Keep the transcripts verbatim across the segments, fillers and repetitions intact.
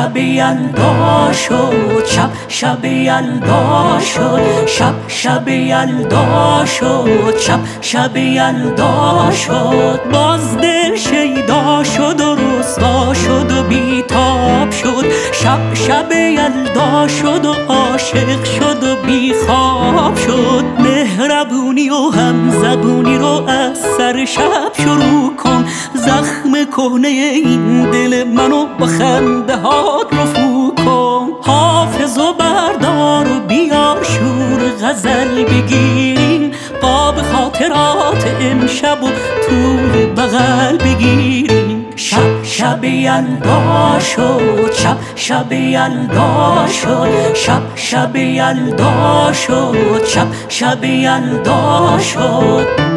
شب یلدا شد، شب شب یلدا شد، شب شب یلدا شد، شب شب یلدا شد. باز دل شیدا شد و رسوا شد و بیتاب شد. شب شب یلدا شد و عاشق شد و بیخواب شد. مهربونی و همزبونی رو از سر شب شروع کن. زخم کهنه این دل منو با خنده هات رفو کن. حافظ و بردار و بیار شور غزل بگیریم. قاب خاطرات امشب و طول بغل بگیریم. شب شب یلدا شد، شب شب یلدا شد، شب شب یلدا شد، شب شب یلدا شد.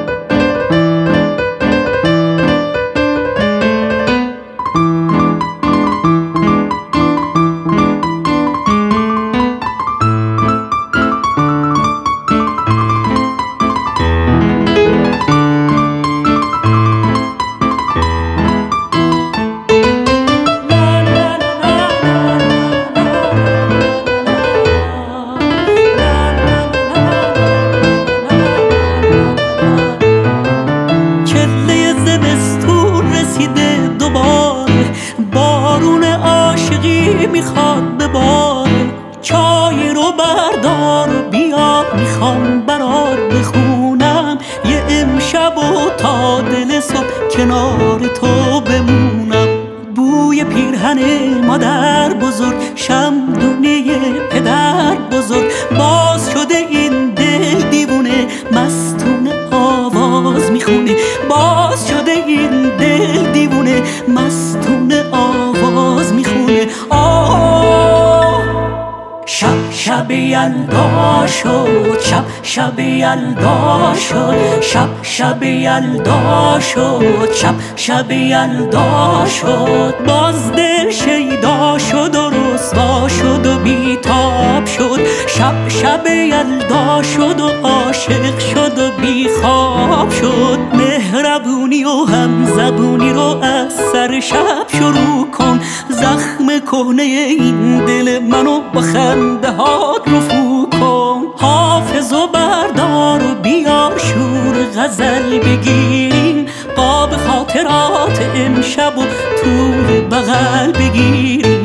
میخواد بباره چای رو بردار و بیار. میخوام برات بخونم یه امشب و تا دل صبح کنار تو بمونم. بوی پیرهن مادر بزرگ، شمدونی پدر بزرگ. باز شده این دل دیوونه مستونه آواز میخونه. باز شده این دل دیوونه مستونه آواز میخونه. آه شب شب یلدا شد، شب شب یلدا شد، شب شب یلدا شد، شب شب یلدا شد. باز دل شیدا شد و رسوا شد و بیتاب شد. شب شب یلدا شد و عاشق شد و بیخواب شد. مهربونی و همزبونی رو از سر شب شروع کن. زخم کهنه این دل منو با خنده هات رفو کن. حافظ و بردار و بیار شور غزل بگیریم. قاب خاطرات امشب و طول بغل بگیریم.